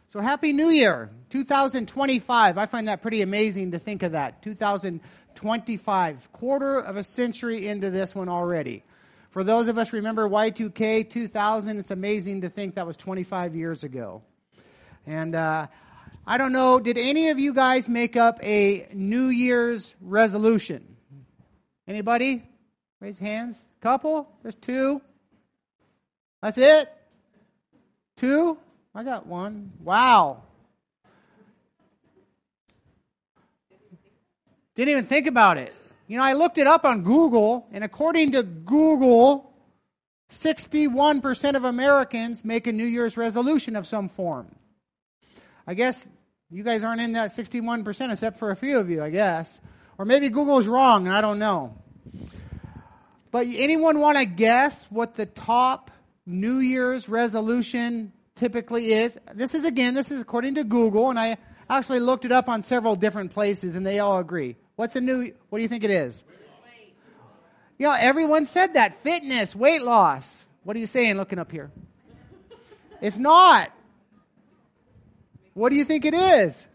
So Happy New Year, 2025. I find that pretty amazing to think of that. 2025, quarter of a century into this one already. For those of us remember Y2K 2000, it's amazing to think that was 25 years ago. And I don't know, did any of you guys make up a New Year's resolution? Anybody? Raise hands. Couple? There's two. That's it? Two? I got one. Wow. Didn't even think about it. You know, I looked it up on Google, and according to Google, 61% of Americans make a New Year's resolution of some form. I guess you guys aren't in that 61%, except for a few of you, I guess. Or maybe Google's wrong, and I don't know. But anyone want to guess what the top New Year's resolution typically is? This is according to Google, and I actually looked it up on several different places, and they all agree. What do you think it is? Weight. You know, everyone said that. Fitness, weight loss. What are you saying looking up here? It's not. What do you think it is?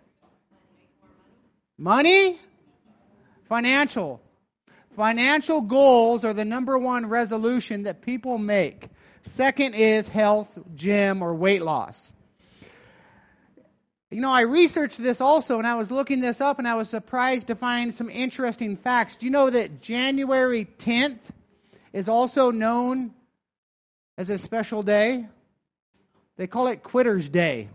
Money? Financial. Financial goals are the number one resolution that people make. Second is health, gym, or weight loss. You know, I researched this also, and I was looking this up, and I was surprised to find some interesting facts. Do you know that January 10th is also known as a special day? They call it Quitter's Day.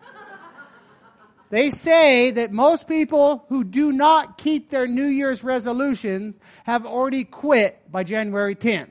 They say that most people who do not keep their New Year's resolution have already quit by January 10th.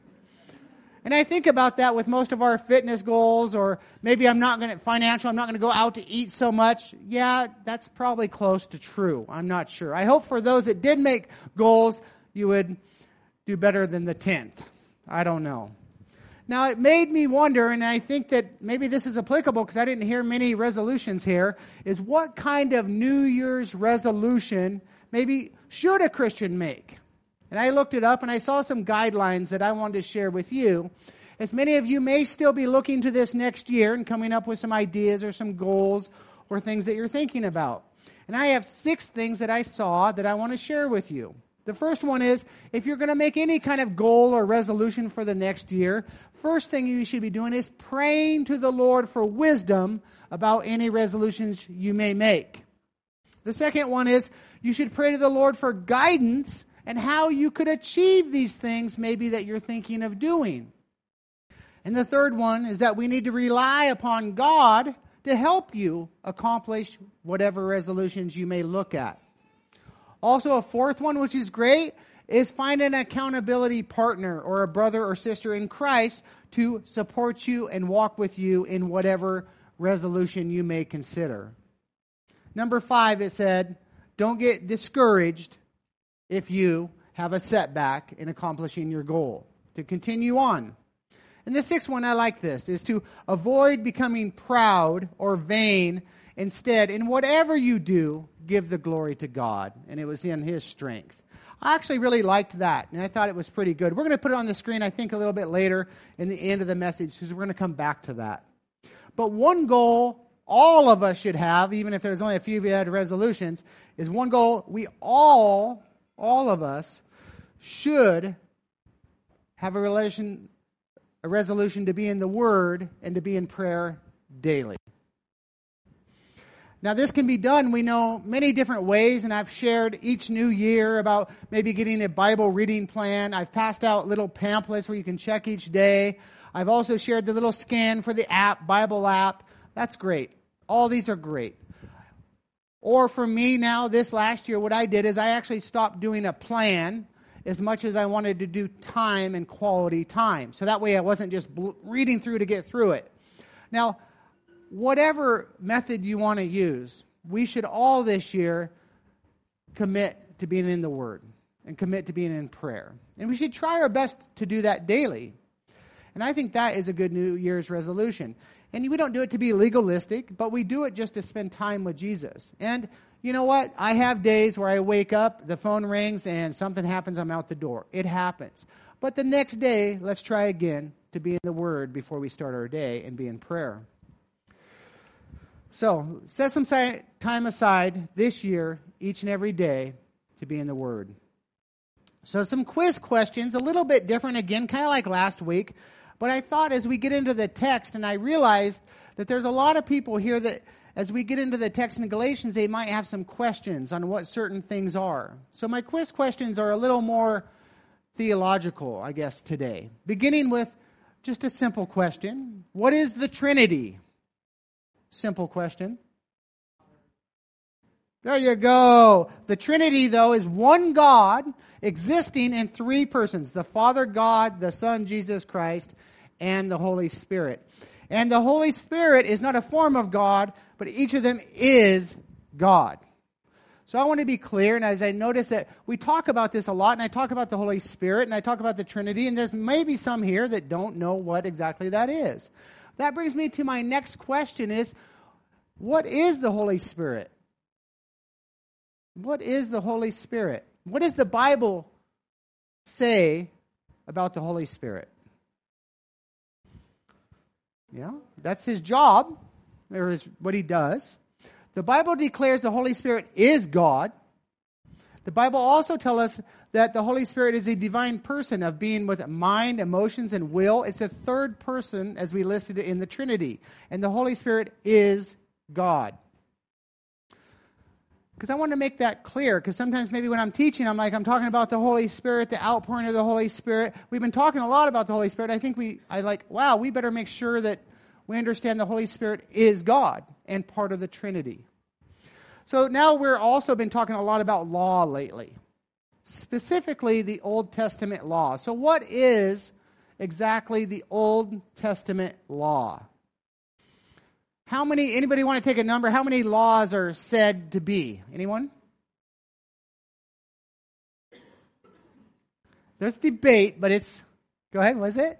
And I think about that with most of our fitness goals, or maybe I'm not going to go out to eat so much. Yeah, that's probably close to true. I'm not sure. I hope for those that did make goals, you would do better than the 10th. I don't know. Now, it made me wonder, and I think that maybe this is applicable because I didn't hear many resolutions here, is what kind of New Year's resolution maybe should a Christian make? And I looked it up, and I saw some guidelines that I wanted to share with you. As many of you may still be looking to this next year and coming up with some ideas or some goals or things that you're thinking about. And I have 6 things that I saw that I want to share with you. The first one is, if you're going to make any kind of goal or resolution for the next year, first thing you should be doing is praying to the Lord for wisdom about any resolutions you may make. The second one is, you should pray to the Lord for guidance and how you could achieve these things maybe that you're thinking of doing. And the third one is that we need to rely upon God to help you accomplish whatever resolutions you may look at. Also, a fourth one, which is great, is find an accountability partner or a brother or sister in Christ to support you and walk with you in whatever resolution you may consider. Number 5, it said, don't get discouraged if you have a setback in accomplishing your goal, to continue on. And the 6th one, I like this, is to avoid becoming proud or vain. Instead, in whatever you do, give the glory to God. And it was in His strength. I actually really liked that, and I thought it was pretty good. We're going to put it on the screen, I think, a little bit later in the end of the message, because we're going to come back to that. But one goal all of us should have, even if there's only a few of you that had resolutions, is one goal we all of us should have a resolution to be in the Word and to be in prayer daily. Now, this can be done, we know, many different ways, and I've shared each new year about maybe getting a Bible reading plan. I've passed out little pamphlets where you can check each day. I've also shared the little scan for the app, Bible app. That's great. All these are great. Or for me now, this last year, what I did is I actually stopped doing a plan as much as I wanted to do time and quality time. So that way I wasn't just reading through to get through it. Now, whatever method you want to use, we should all this year commit to being in the Word and commit to being in prayer. And we should try our best to do that daily. And I think that is a good New Year's resolution. And we don't do it to be legalistic, but we do it just to spend time with Jesus. And you know what? I have days where I wake up, the phone rings, and something happens, I'm out the door. It happens. But the next day, let's try again to be in the Word before we start our day and be in prayer. So, set some time aside this year, each and every day, to be in the Word. So, some quiz questions, a little bit different again, kind of like last week. But I thought as we get into the text, and I realized that there's a lot of people here that, as we get into the text in Galatians, they might have some questions on what certain things are. So, my quiz questions are a little more theological, I guess, today. Beginning with just a simple question. What is the Trinity? Simple question. There you go. The Trinity, though, is one God existing in three persons. The Father God, the Son Jesus Christ, and the Holy Spirit. And the Holy Spirit is not a form of God, but each of them is God. So I want to be clear, and as I notice that we talk about this a lot, and I talk about the Holy Spirit, and I talk about the Trinity, and there's maybe some here that don't know what exactly that is. That brings me to my next question is, what is the Holy Spirit? What is the Holy Spirit? What does the Bible say about the Holy Spirit? Yeah, that's his job, or is what he does. The Bible declares the Holy Spirit is God. The Bible also tells us that the Holy Spirit is a divine person of being with mind, emotions, and will. It's a third person, as we listed it in the Trinity. And the Holy Spirit is God. Because I want to make that clear, because sometimes maybe when I'm teaching, I'm talking about the Holy Spirit, the outpouring of the Holy Spirit. We've been talking a lot about the Holy Spirit. I think we better make sure that we understand the Holy Spirit is God and part of the Trinity. So now we're also been talking a lot about law lately. Specifically, the Old Testament law. So what is exactly the Old Testament law? Anybody want to take a number? How many laws are said to be? Anyone? There's debate, but go ahead, what is it?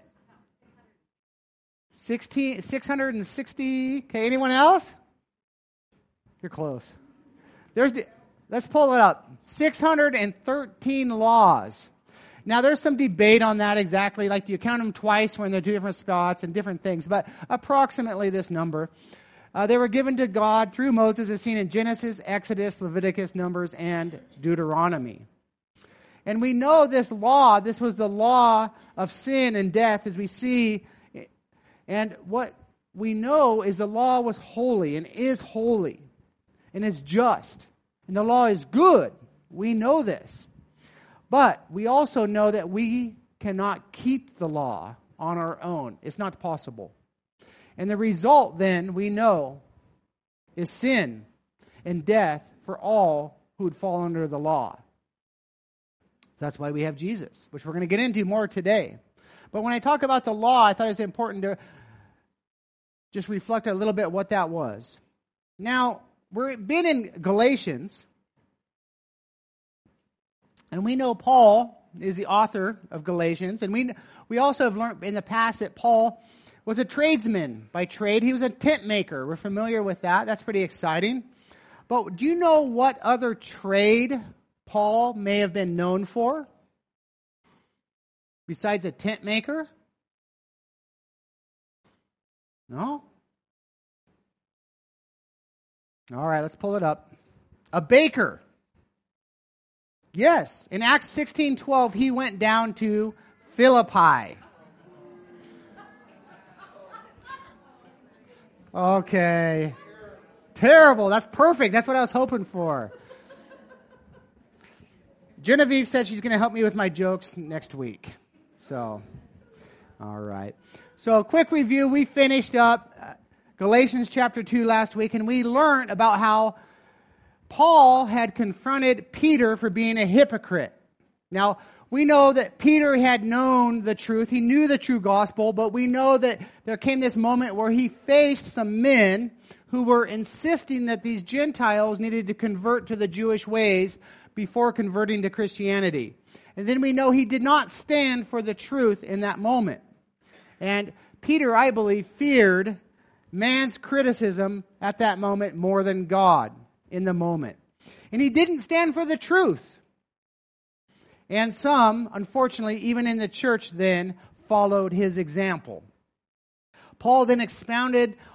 660. Okay, anyone else? You're close. Let's pull it up. 613 laws. Now, there's some debate on that exactly. Like, do you count them twice when they're two different spots and different things? But approximately this number. They were given to God through Moses, as seen in Genesis, Exodus, Leviticus, Numbers, and Deuteronomy. And we know this was the law of sin and death, as we see. And what we know is the law was holy and is holy. And it's just. And the law is good. We know this. But we also know that we cannot keep the law on our own. It's not possible. And the result then, we know, is sin and death for all who would fall under the law. So that's why we have Jesus, which we're going to get into more today. But when I talk about the law, I thought it was important to just reflect a little bit what that was. Now, we've been in Galatians, and we know Paul is the author of Galatians, and we also have learned in the past that Paul was a tradesman by trade. He was a tent maker. We're familiar with that. That's pretty exciting. But do you know what other trade Paul may have been known for? Besides a tent maker? No? All right, let's pull it up. A baker. Yes. In Acts 16:12, he went down to Philippi. Okay. Terrible. That's perfect. That's what I was hoping for. Genevieve said she's going to help me with my jokes next week. So, all right. So, a quick review. We finished up Galatians chapter 2 last week, and we learned about how Paul had confronted Peter for being a hypocrite. Now, we know that Peter had known the truth. He knew the true gospel, but we know that there came this moment where he faced some men who were insisting that these Gentiles needed to convert to the Jewish ways before converting to Christianity. And then we know he did not stand for the truth in that moment. And Peter, I believe, feared man's criticism at that moment more than God in the moment. And he didn't stand for the truth. And some, unfortunately, even in the church then, followed his example. Paul then expounded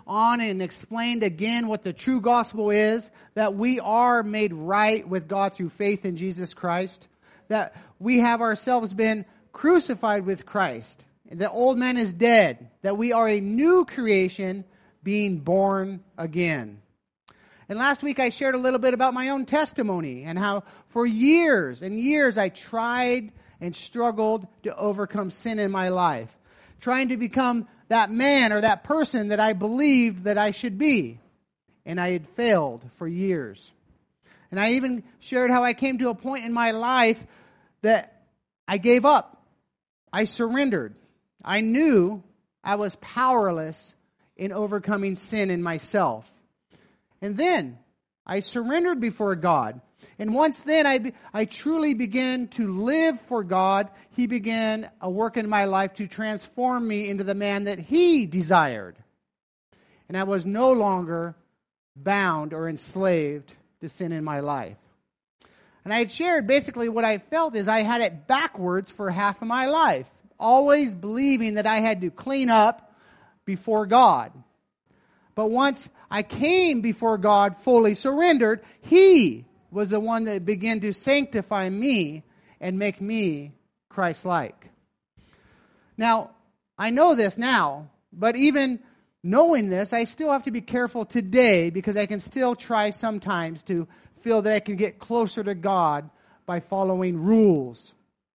on and explained again what the true gospel is, that we are made right with God through faith in Jesus Christ, that we have ourselves been crucified with Christ, the old man is dead, that we are a new creation being born again. And last week I shared a little bit about my own testimony and how for years and years I tried and struggled to overcome sin in my life, trying to become that man or that person that I believed that I should be. And I had failed for years. And I even shared how I came to a point in my life that I gave up. I surrendered. I knew I was powerless in overcoming sin in myself. And then I surrendered before God. And once then I truly began to live for God. He began a work in my life to transform me into the man that He desired. And I was no longer bound or enslaved to sin in my life. And I had shared basically what I felt is I had it backwards for half of my life. Always believing that I had to clean up before God. But once I came before God fully surrendered, He was the one that began to sanctify me and make me Christ-like. Now, I know this now, but even knowing this, I still have to be careful today because I can still try sometimes to feel that I can get closer to God by following rules.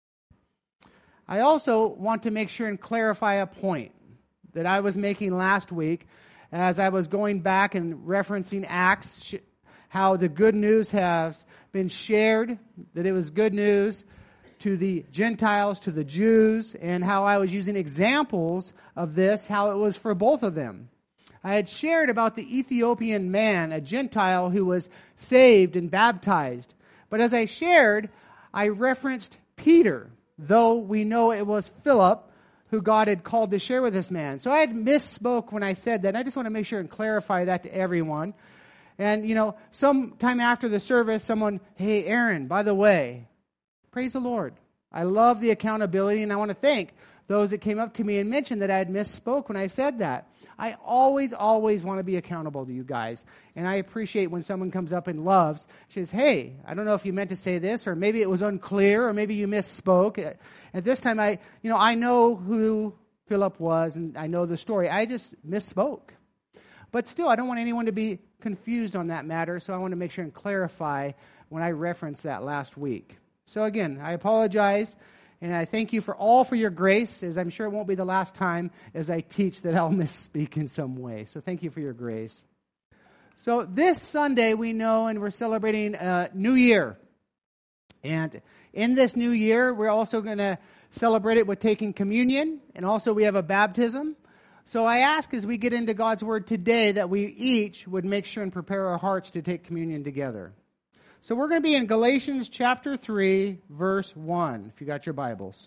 I also want to make sure and clarify a point that I was making last week as I was going back and referencing Acts, how the good news has been shared, that it was good news to the Gentiles, to the Jews, and how I was using examples of this, how it was for both of them. I had shared about the Ethiopian man, a Gentile who was saved and baptized. But as I shared, I referenced Peter, though we know it was Philip who God had called to share with this man. So I had misspoke when I said that. And I just want to make sure and clarify that to everyone. And, sometime after the service, someone, hey, Aaron, by the way, praise the Lord. I love the accountability, and I want to thank those that came up to me and mentioned that I had misspoke when I said that. I always want to be accountable to you guys. And I appreciate when someone comes up and loves, says, hey, I don't know if you meant to say this, or maybe it was unclear, or maybe you misspoke. At this time, I know who Philip was, and I know the story. I just misspoke. But still, I don't want anyone to be confused on that matter, so I want to make sure and clarify when I referenced that last week. So again, I apologize. And I thank you for your grace, as I'm sure it won't be the last time as I teach that I'll misspeak in some way. So thank you for your grace. So this Sunday we know, and we're celebrating a New Year. And in this New Year, we're also going to celebrate it with taking communion. And also we have a baptism. So I ask as we get into God's Word today that we each would make sure and prepare our hearts to take communion together. So we're going to be in Galatians chapter 3, verse 1, if you got your Bibles.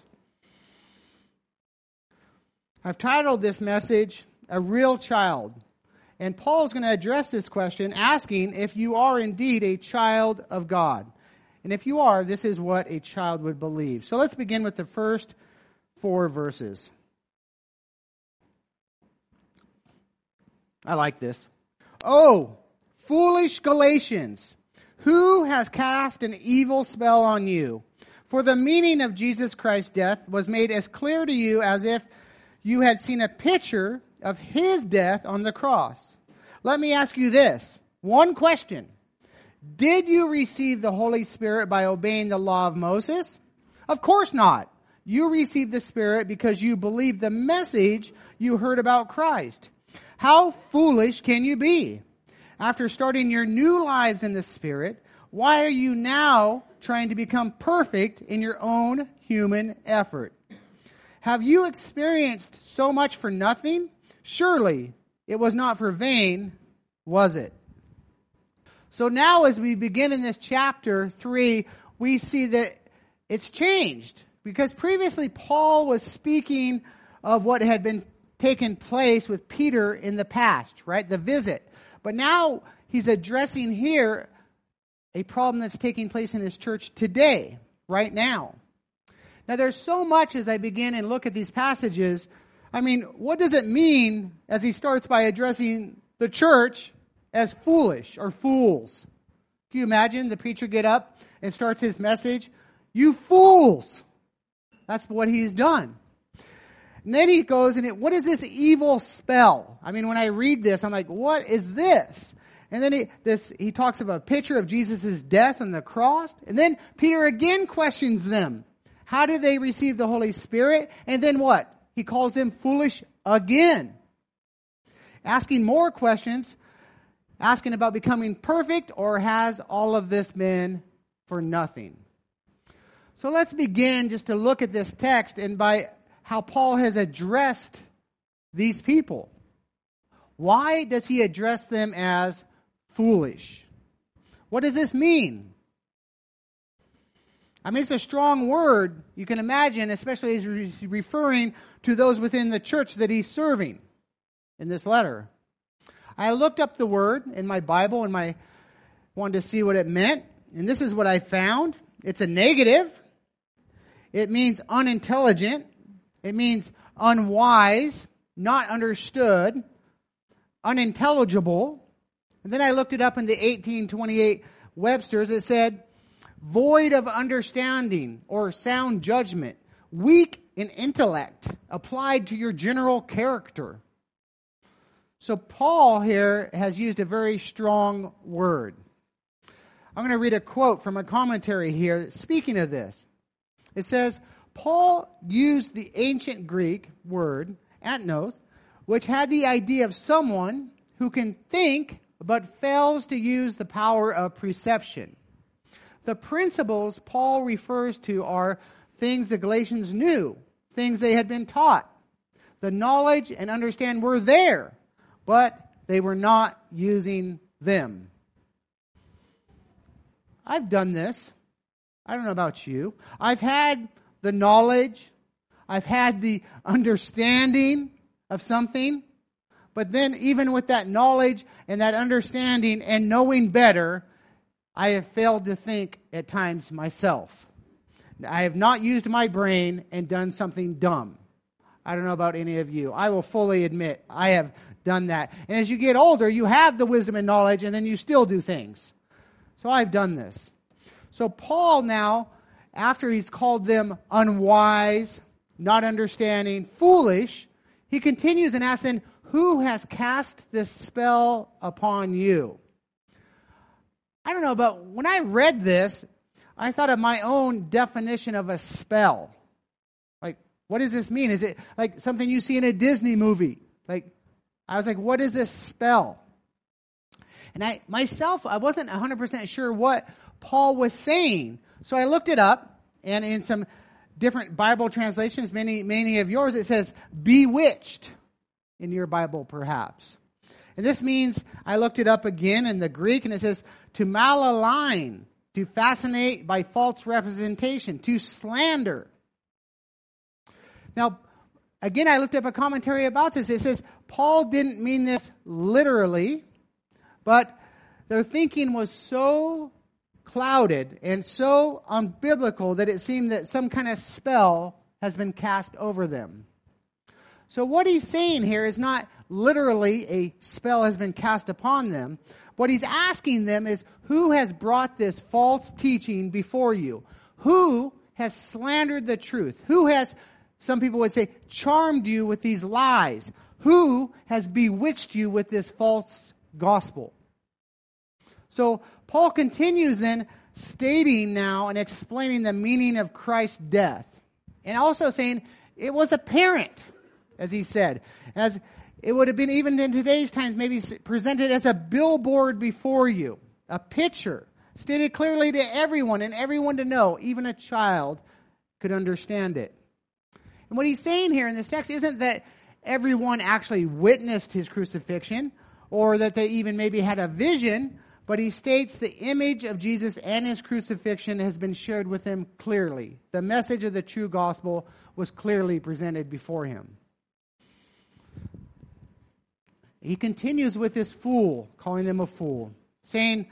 I've titled this message, A Real Child. And Paul is going to address this question, asking if you are indeed a child of God. And if you are, this is what a child would believe. So let's begin with the first 4 verses. I like this. Oh, foolish Galatians! Who has cast an evil spell on you? For the meaning of Jesus Christ's death was made as clear to you as if you had seen a picture of His death on the cross. Let me ask you this. One question. Did you receive the Holy Spirit by obeying the law of Moses? Of course not. You received the Spirit because you believed the message you heard about Christ. How foolish can you be? After starting your new lives in the Spirit, why are you now trying to become perfect in your own human effort? Have you experienced so much for nothing? Surely it was not for vain, was it? So now as we begin in this chapter 3, we see that it's changed. Because previously Paul was speaking of what had been taken place with Peter in the past, right? The visit. But now he's addressing here a problem that's taking place in his church today, right now. Now there's so much as I begin and look at these passages. I mean, what does it mean as he starts by addressing the church as foolish or fools? Can you imagine the preacher get up and starts his message? You fools! That's what he's done. And then he goes, what is this evil spell? I mean, when I read this, I'm like, what is this? And then he talks about a picture of Jesus' death on the cross. And then Peter again questions them. How did they receive the Holy Spirit? And then what? He calls them foolish again. Asking more questions, asking about becoming perfect, or has all of this been for nothing? So let's begin just to look at this text and by how Paul has addressed these people. Why does he address them as foolish? What does this mean? I mean, it's a strong word, you can imagine, especially as he's referring to those within the church that he's serving in this letter. I looked up the word in my Bible and wanted to see what it meant, and this is what I found. It's a negative. It means unintelligent. It means unwise, not understood, unintelligible. And then I looked it up in the 1828 Webster's. It said, void of understanding or sound judgment, weak in intellect, applied to your general character. So Paul here has used a very strong word. I'm going to read a quote from a commentary here speaking of this. It says, Paul used the ancient Greek word, antnos, which had the idea of someone who can think but fails to use the power of perception. The principles Paul refers to are things the Galatians knew, things they had been taught. The knowledge and understanding were there, but they were not using them. I've done this. I don't know about you. I've had the knowledge. I've had the understanding of something. But then even with that knowledge and that understanding and knowing better, I have failed to think at times myself. I have not used my brain and done something dumb. I don't know about any of you. I will fully admit I have done that. And as you get older, you have the wisdom and knowledge, and then you still do things. So I've done this. So Paul now, after he's called them unwise, not understanding, foolish, he continues and asks then, who has cast this spell upon you? I don't know, but when I read this, I thought of my own definition of a spell. Like, what does this mean? Is it like something you see in a Disney movie? Like, I was like, what is this spell? And I wasn't 100% sure what Paul was saying. So I looked it up, and in some different Bible translations, many of yours, it says bewitched in your Bible perhaps. And this means, I looked it up again in the Greek, and it says to malalign, to fascinate by false representation, to slander. Now, again, I looked up a commentary about this. It says Paul didn't mean this literally, but their thinking was so clouded and so unbiblical that it seemed that some kind of spell has been cast over them. So what he's saying here is not literally a spell has been cast upon them. What he's asking them is, who has brought this false teaching before you? Who has slandered the truth? Who has, some people would say, charmed you with these lies? Who has bewitched you with this false gospel? So Paul continues then stating now and explaining the meaning of Christ's death. And also saying it was apparent, as he said. As it would have been even in today's times maybe presented as a billboard before you. A picture stated clearly to everyone and everyone to know, even a child could understand it. And what he's saying here in this text isn't that everyone actually witnessed his crucifixion or that they even maybe had a vision, but he states the image of Jesus and his crucifixion has been shared with them clearly. The message of the true gospel was clearly presented before him. He continues with this fool, calling them a fool, saying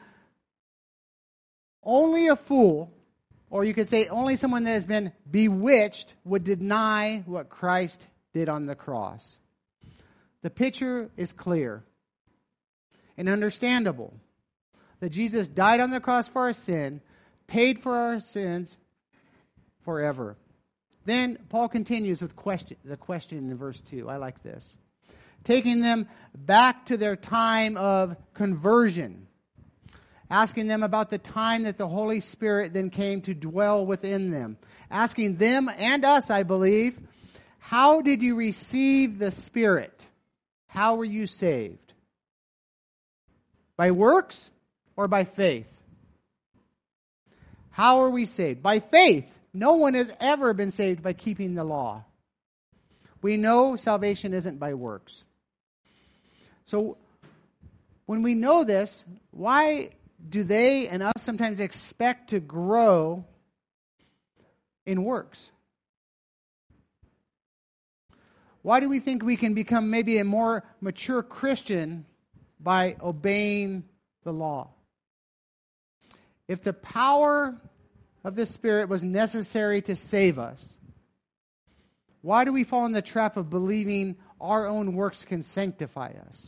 only a fool, or you could say only someone that has been bewitched, would deny what Christ did on the cross. The picture is clear and understandable that Jesus died on the cross for our sin, paid for our sins forever. Then Paul continues with the question in verse 2. I like this. Taking them back to their time of conversion. Asking them about the time that the Holy Spirit then came to dwell within them. Asking them and us, I believe, how did you receive the Spirit? How were you saved? By works or by faith? How are we saved? By faith. No one has ever been saved by keeping the law. We know salvation isn't by works. So, when we know this, why do they and us sometimes expect to grow in works? Why do we think we can become maybe a more mature Christian by obeying the law? If the power of the Spirit was necessary to save us, why do we fall in the trap of believing our own works can sanctify us?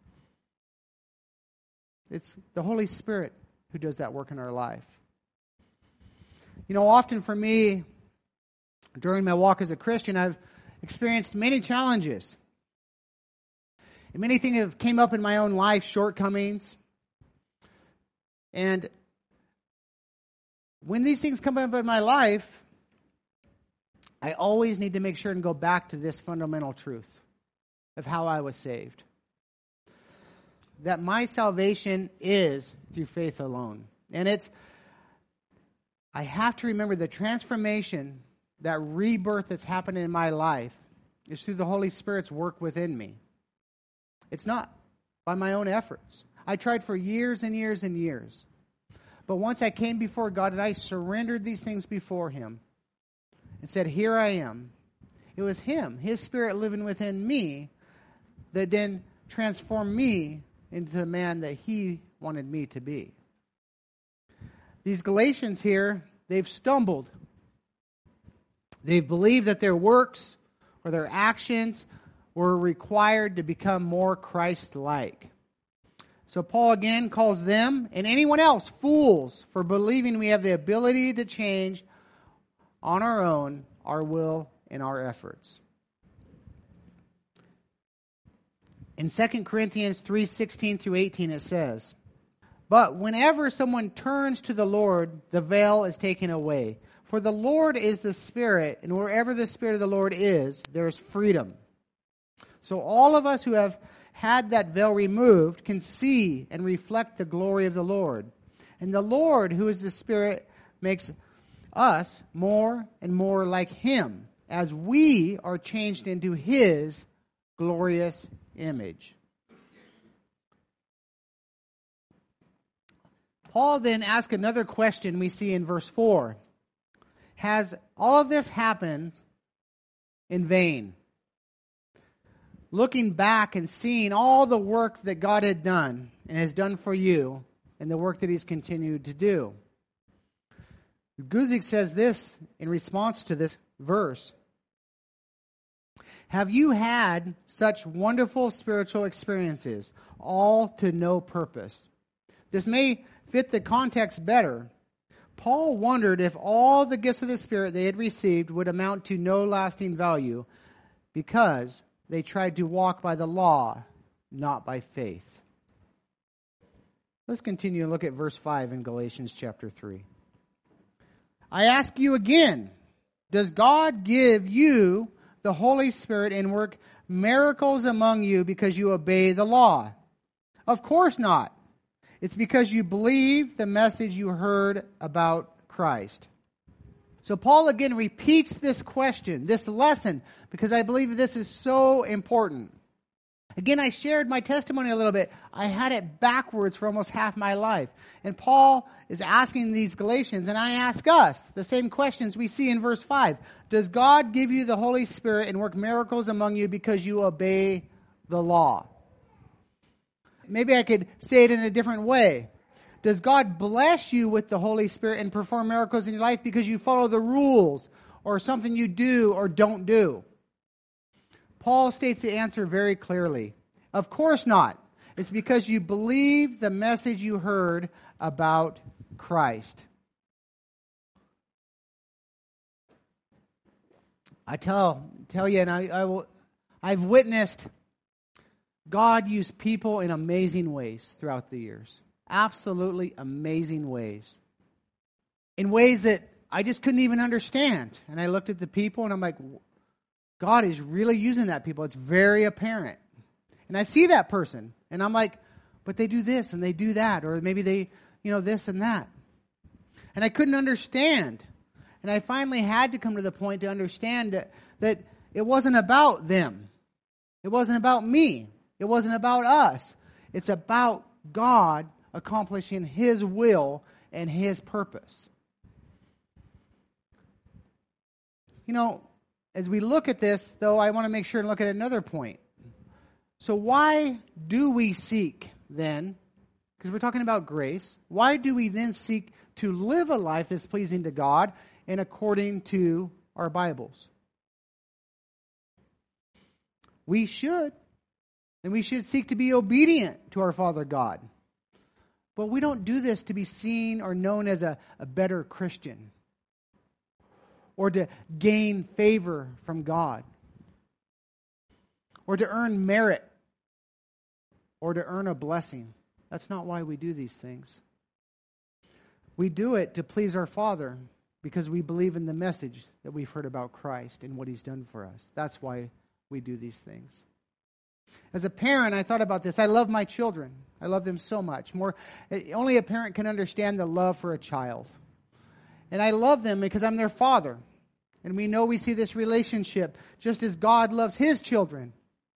It's the Holy Spirit who does that work in our life. You know, often for me, during my walk as a Christian, I've experienced many challenges. And many things have came up in my own life, shortcomings. And when these things come up in my life, I always need to make sure and go back to this fundamental truth of how I was saved. That my salvation is through faith alone. And I have to remember the transformation, that rebirth that's happened in my life is through the Holy Spirit's work within me. It's not by my own efforts. I tried for years and years and years. But once I came before God and I surrendered these things before Him and said, here I am, it was Him, His Spirit living within me, that then transformed me into the man that He wanted me to be. These Galatians here, they've stumbled. They've believed that their works or their actions were required to become more Christ-like. So Paul again calls them and anyone else fools for believing we have the ability to change on our own, our will, and our efforts. In 2 Corinthians 3:16 through 18 it says, but whenever someone turns to the Lord, the veil is taken away. For the Lord is the Spirit, and wherever the Spirit of the Lord is, there is freedom. So all of us who have had that veil removed can see and reflect the glory of the Lord. And the Lord, who is the Spirit, makes us more and more like Him as we are changed into His glorious image. Paul then asks another question we see in verse 4. Has all of this happened in vain? Looking back and seeing all the work that God had done and has done for you and the work that He's continued to do. Guzik says this in response to this verse. Have you had such wonderful spiritual experiences, all to no purpose? This may fit the context better. Paul wondered if all the gifts of the Spirit they had received would amount to no lasting value because they tried to walk by the law, not by faith. Let's continue and look at verse 5 in Galatians chapter 3. I ask you again, does God give you the Holy Spirit and work miracles among you because you obey the law? Of course not. It's because you believe the message you heard about Christ. So Paul again repeats this question, this lesson, because I believe this is so important. Again, I shared my testimony a little bit. I had it backwards for almost half my life. And Paul is asking these Galatians, and I ask us the same questions we see in verse 5. Does God give you the Holy Spirit and work miracles among you because you obey the law? Maybe I could say it in a different way. Does God bless you with the Holy Spirit and perform miracles in your life because you follow the rules or something you do or don't do? Paul states the answer very clearly. Of course not. It's because you believe the message you heard about Christ. I tell you, and I've witnessed God use people in amazing ways throughout the years. Absolutely amazing ways. In ways that I just couldn't even understand. And I looked at the people and I'm like, God is really using that people. It's very apparent. And I see that person and I'm like, but they do this and they do that. Or maybe they, this and that. And I couldn't understand. And I finally had to come to the point to understand that it wasn't about them. It wasn't about me. It wasn't about us. It's about God accomplishing His will and His purpose. As we look at this, though, I want to make sure and look at another point. So why do we seek then, because we're talking about grace, why do we then seek to live a life that's pleasing to God and according to our Bibles? We should. And we should seek to be obedient to our Father God. But we don't do this to be seen or known as a better Christian. Or to gain favor from God. Or to earn merit. Or to earn a blessing. That's not why we do these things. We do it to please our Father because we believe in the message that we've heard about Christ and what He's done for us. That's why we do these things. As a parent, I thought about this. I love my children. I love them so much. Only a parent can understand the love for a child. And I love them because I'm their father. And we see this relationship just as God loves His children.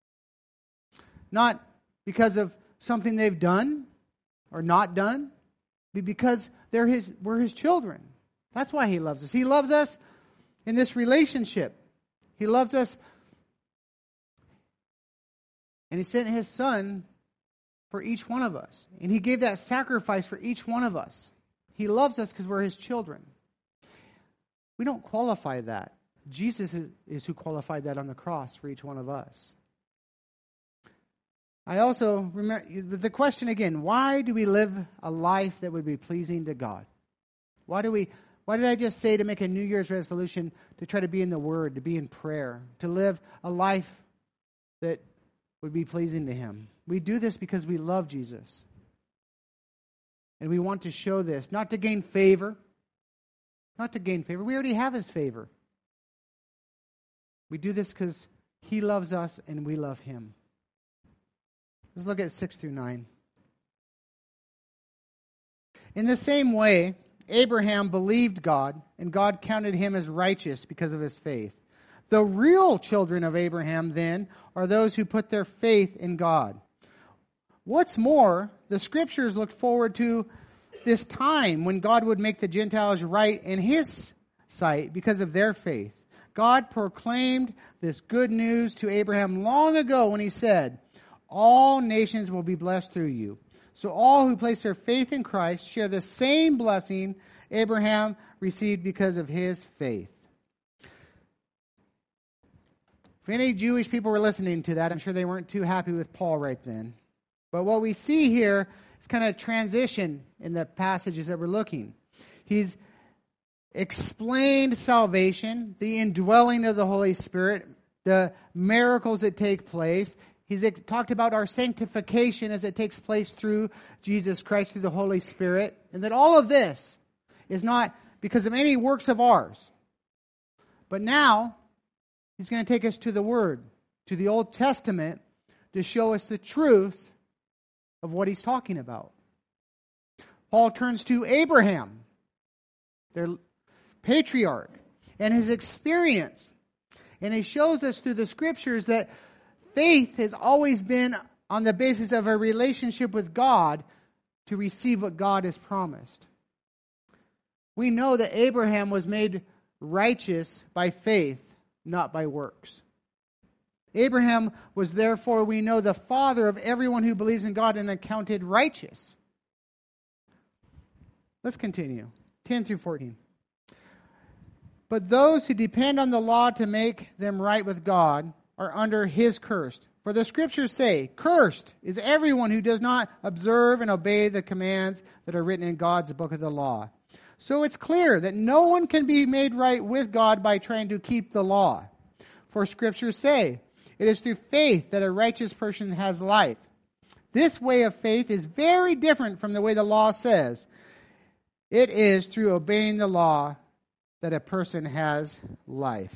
Not because of something they've done or not done, but because we're His children. That's why He loves us. He loves us in this relationship. He loves us. And He sent His Son for each one of us. And He gave that sacrifice for each one of us. He loves us because we're His children. We don't qualify that. Jesus is who qualified that on the cross for each one of us. I also remember the question again, why do we live a life that would be pleasing to God? Why did I just say to make a New Year's resolution to try to be in the Word, to be in prayer, to live a life that would be pleasing to Him? We do this because we love Jesus. And we want to show this, not to gain favor. Not to gain favor. We already have His favor. We do this because He loves us and we love Him. Let's look at 6 through 9. In the same way, Abraham believed God, and God counted him as righteous because of his faith. The real children of Abraham, then, are those who put their faith in God. What's more, the Scriptures looked forward to this time when God would make the Gentiles right in His sight because of their faith. God proclaimed this good news to Abraham long ago when He said, "All nations will be blessed through you." So all who place their faith in Christ share the same blessing Abraham received because of his faith. If any Jewish people were listening to that, I'm sure they weren't too happy with Paul right then. But what we see here is kind of transition in the passages that we're looking. He's explained salvation, the indwelling of the Holy Spirit, the miracles that take place. He's talked about our sanctification as it takes place through Jesus Christ, through the Holy Spirit. And that all of this is not because of any works of ours. But now, He's going to take us to the Word, to the Old Testament, to show us the truth of what He's talking about. Paul turns to Abraham, their patriarch, and his experience. And he shows us through the Scriptures that faith has always been on the basis of a relationship with God to receive what God has promised. We know that Abraham was made righteous by faith, not by works. Abraham was therefore, we know, the father of everyone who believes in God and accounted righteous. Let's continue. 10 through 14. But those who depend on the law to make them right with God are under his curse. For the scriptures say, cursed is everyone who does not observe and obey the commands that are written in God's book of the law. So it's clear that no one can be made right with God by trying to keep the law. For scriptures say, it is through faith that a righteous person has life. This way of faith is very different from the way the law says. It is through obeying the law that a person has life.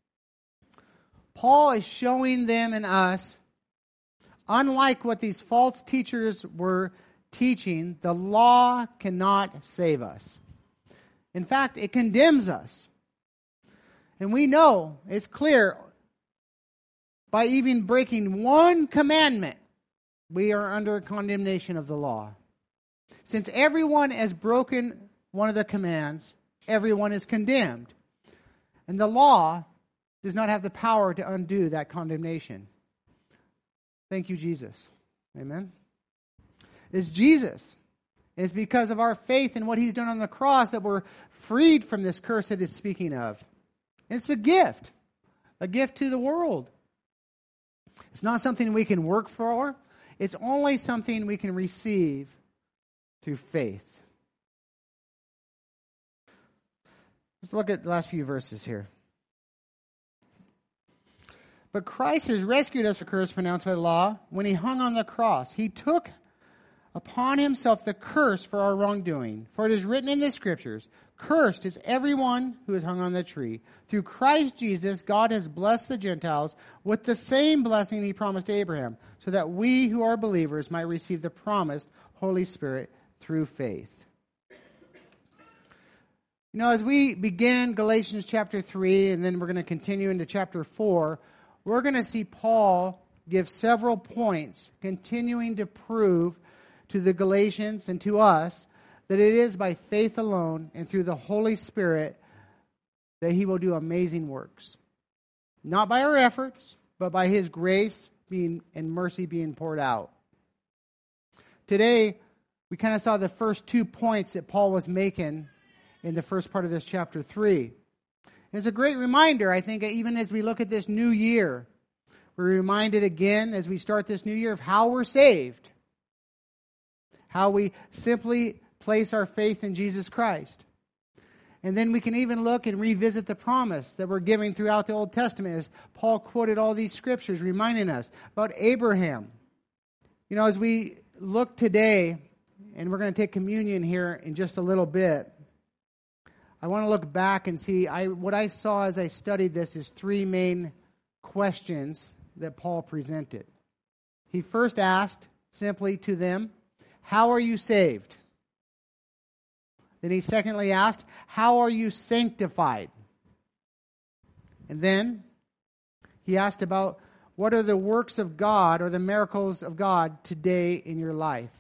Paul is showing them and us, unlike what these false teachers were teaching, the law cannot save us. In fact, it condemns us. And we know, it's clear, by even breaking one commandment, we are under condemnation of the law. Since everyone has broken one of the commands, everyone is condemned. And the law does not have the power to undo that condemnation. Thank you, Jesus. Amen. It's Jesus. It's because of our faith in what he's done on the cross that we're freed from this curse that it's speaking of. It's a gift to the world. It's not something we can work for. It's only something we can receive through faith. Let's look at the last few verses here. But Christ has rescued us from the curse pronounced by the law when he hung on the cross. He took upon himself the curse for our wrongdoing. For it is written in the Scriptures, cursed is everyone who is hung on the tree. Through Christ Jesus, God has blessed the Gentiles with the same blessing he promised to Abraham, so that we who are believers might receive the promised Holy Spirit through faith. You know, as we begin Galatians chapter 3, and then we're going to continue into chapter 4, we're going to see Paul give several points, continuing to prove to the Galatians and to us that it is by faith alone and through the Holy Spirit that he will do amazing works. Not by our efforts, but by his grace being and mercy being poured out. Today, we kind of saw the first 2 points that Paul was making in the first part of this chapter 3. It's a great reminder, I think, even as we look at this new year. We're reminded again as we start this new year of how we're saved. How we simply place our faith in Jesus Christ. And then we can even look and revisit the promise that we're giving throughout the Old Testament as Paul quoted all these scriptures reminding us about Abraham. You know, as we look today, and we're going to take communion here in just a little bit, I want to look back and see, what I saw as I studied this is 3 main questions that Paul presented. He first asked simply to them, how are you saved? Then he secondly asked, how are you sanctified? And then he asked about what are the works of God or the miracles of God today in your life?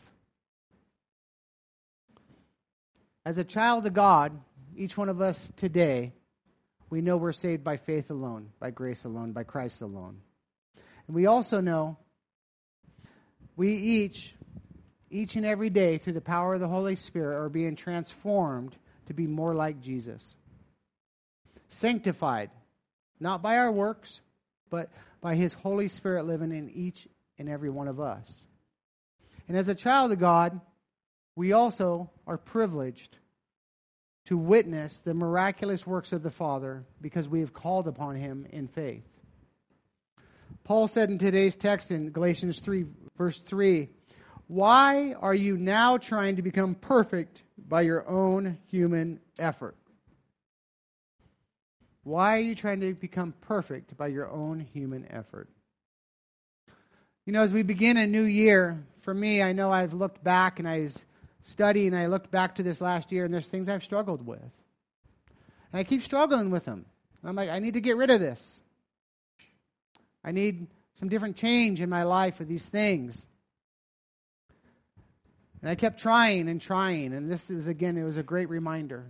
As a child of God, each one of us today, we know we're saved by faith alone, by grace alone, by Christ alone. And we also know we each and every day, through the power of the Holy Spirit, are being transformed to be more like Jesus. Sanctified, not by our works, but by his Holy Spirit living in each and every one of us. And as a child of God, we also are privileged to witness the miraculous works of the Father because we have called upon him in faith. Paul said in today's text in Galatians 3, verse 3, why are you now trying to become perfect by your own human effort? Why are you trying to become perfect by your own human effort? You know, as we begin a new year, for me, I know I've looked back and I was studying, I looked back to this last year, and there's things I've struggled with. And I keep struggling with them. I'm like, I need to get rid of this. I need some different change in my life with these things. And I kept trying, and this is, again, it was a great reminder.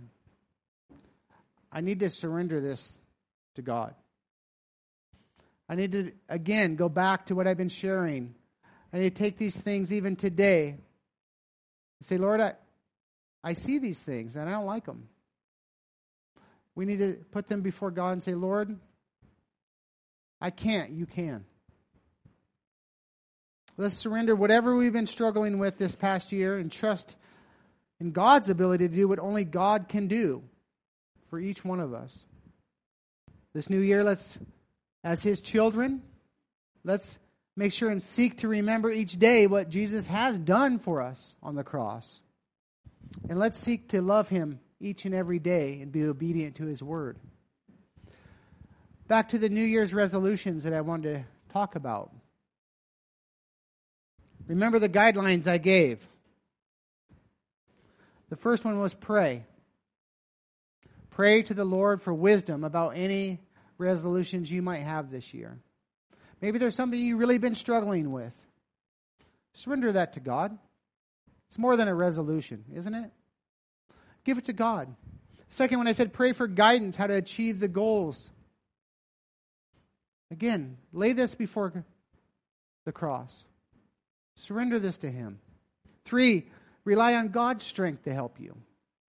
I need to surrender this to God. I need to, again, go back to what I've been sharing. I need to take these things even today and say, Lord, I see these things, and I don't like them. We need to put them before God and say, Lord, I can't, you can. Let's surrender whatever we've been struggling with this past year and trust in God's ability to do what only God can do for each one of us. This new year, as His children, let's make sure and seek to remember each day what Jesus has done for us on the cross. And let's seek to love Him each and every day and be obedient to His Word. Back to the New Year's resolutions that I wanted to talk about. Remember the guidelines I gave. The first one was pray. Pray to the Lord for wisdom about any resolutions you might have this year. Maybe there's something you've really been struggling with. Surrender that to God. It's more than a resolution, isn't it? Give it to God. Second one, I said pray for guidance, how to achieve the goals. Again, lay this before the cross. Surrender this to Him. 3, rely on God's strength to help you.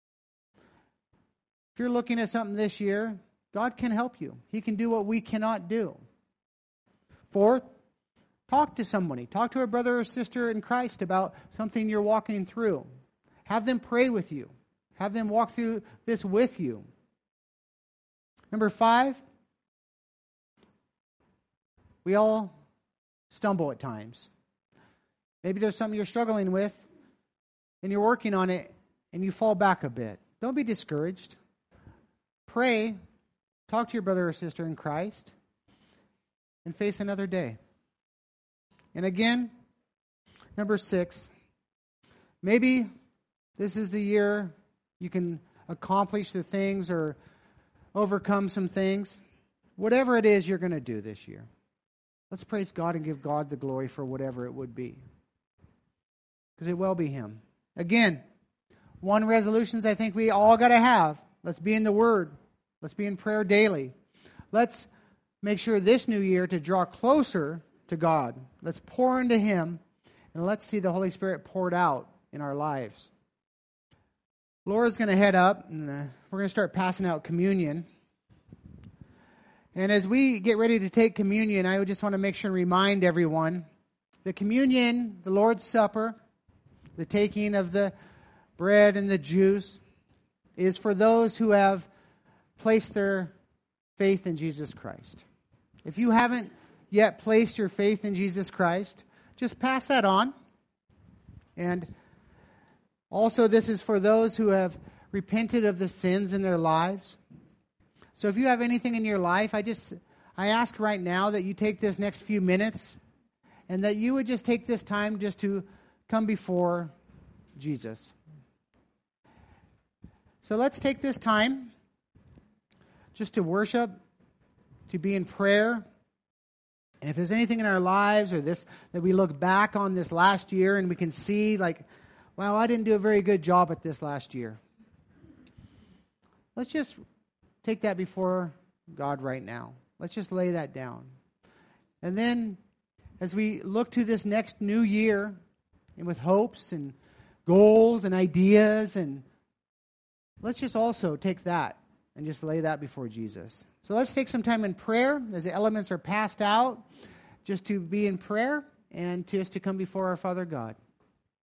If you're looking at something this year, God can help you. He can do what we cannot do. 4, talk to somebody. Talk to a brother or sister in Christ about something you're walking through. Have them pray with you. Have them walk through this with you. Number 5, we all stumble at times. Maybe there's something you're struggling with, and you're working on it, and you fall back a bit. Don't be discouraged. Pray, talk to your brother or sister in Christ, and face another day. And again, number 6, maybe this is the year you can accomplish the things or overcome some things. Whatever it is you're going to do this year, let's praise God and give God the glory for whatever it would be. Because it will be Him. Again, one resolutions I think we all got to have. Let's be in the Word. Let's be in prayer daily. Let's make sure this new year to draw closer to God. Let's pour into Him, and let's see the Holy Spirit poured out in our lives. Laura's going to head up, and we're going to start passing out communion. And as we get ready to take communion, I would just want to make sure and remind everyone, the communion, the Lord's Supper, the taking of the bread and the juice, is for those who have placed their faith in Jesus Christ. If you haven't yet placed your faith in Jesus Christ, just pass that on. And also, this is for those who have repented of the sins in their lives. So if you have anything in your life, I ask right now that you take this next few minutes and that you would just take this time just to come before Jesus. So let's take this time just to worship, to be in prayer. And if there's anything in our lives or this that we look back on this last year and we can see like, wow, I didn't do a very good job at this last year. Let's just take that before God right now. Let's just lay that down. And then as we look to this next new year and with hopes and goals and ideas, and let's just also take that and just lay that before Jesus. So let's take some time in prayer as the elements are passed out, just to be in prayer and just to come before our Father God.